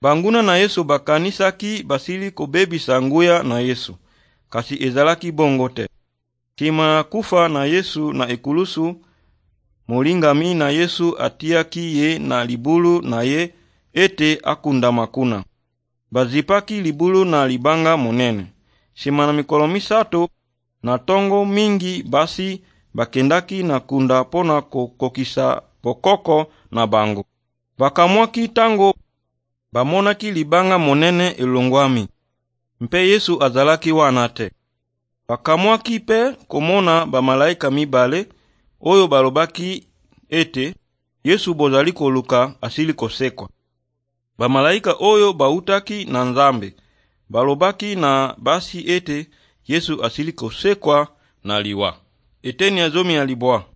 Banguna na Yesu bakanisaki basili kobebisa nguya na Yesu, kasi ezalaki bongo te. Kima kufa na Yesu na ekulusu, molingami na Yesu atiaki ye na libulu na ye ete akunda makuna. Bazipaki libulu na libanga monene. Sima na mikolo misato na tongo mingi basi bakendaki na kunda pona kokokisa bokoko na bango. Bakamwaki tango bamonaki libanga monene elongwami, mpe Yesu azalaki wana te. Bakamwaki pe komona bamalaika mibale oyo balobaki ete Yesu bozali koluka asili kosekwa. Bamalaika oyo bautaki na Nzambe balobaki na basi ete Yesu asili kosekwa na liwa. Eteni azomi ya libwa.